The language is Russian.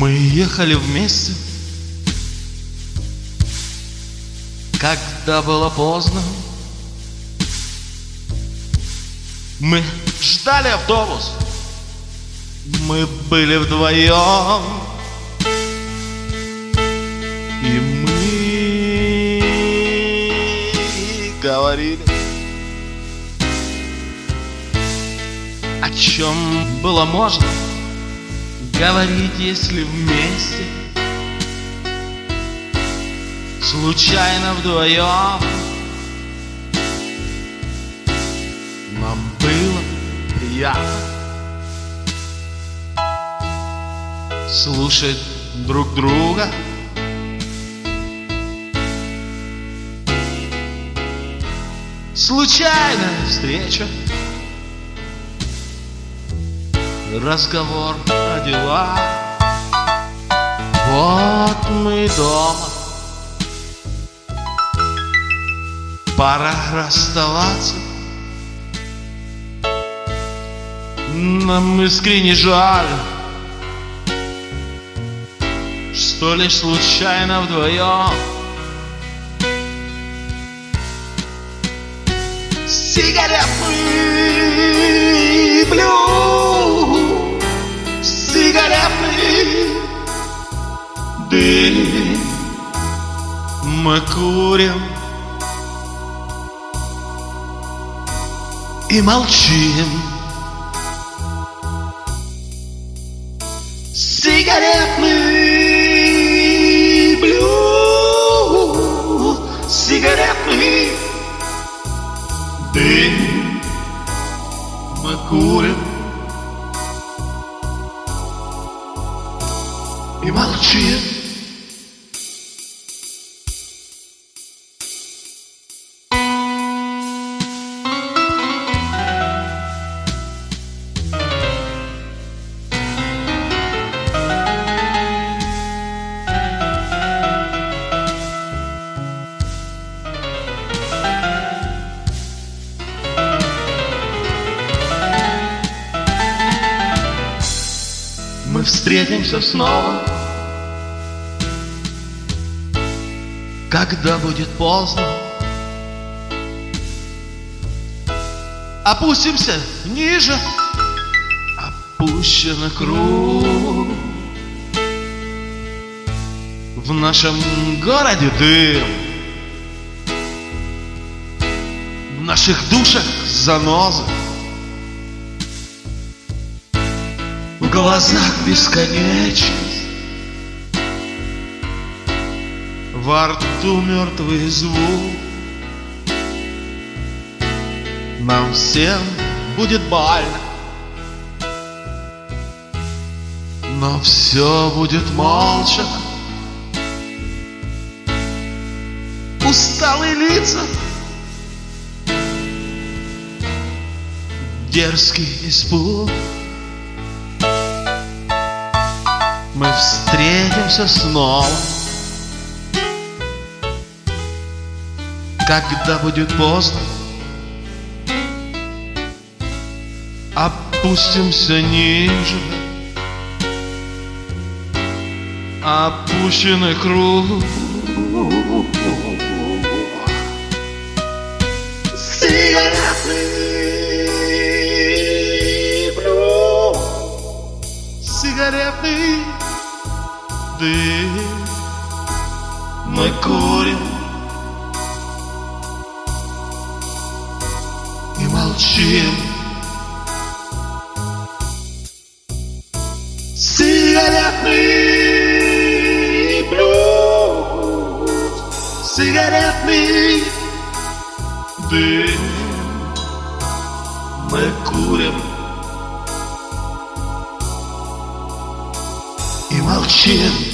Мы ехали вместе, когда было поздно. Мы ждали автобус, мы были вдвоем. И мы говорили, о чем было можно говорить, если вместе, случайно вдвоем. Нам было приятно слушать друг друга. Случайная встреча, разговор о делах. Вот мы дома, пора расставаться. Нам искренне жаль, что лишь случайно вдвоем. Сигаретный блюз, сигаретный дым. Мы курим и молчим. Сигаретный блюз, сигаретный дым. Мы курим и молчим. Мы встретимся снова, когда будет поздно. Опустимся ниже, опущен круг. В нашем городе дым, в наших душах занозы, в глазах бесконечность, во рту мертвый звук. Нам всем будет больно, но все будет молча. Усталые лица, дерзкий испуг. Мы встретимся снова, когда будет поздно. Опустимся ниже, опущенный круг. Сигаретный блюз, сигаретный дым. Мы курим и молчим. Сигаретный блюз, сигаретный дым. Мы курим и молчим.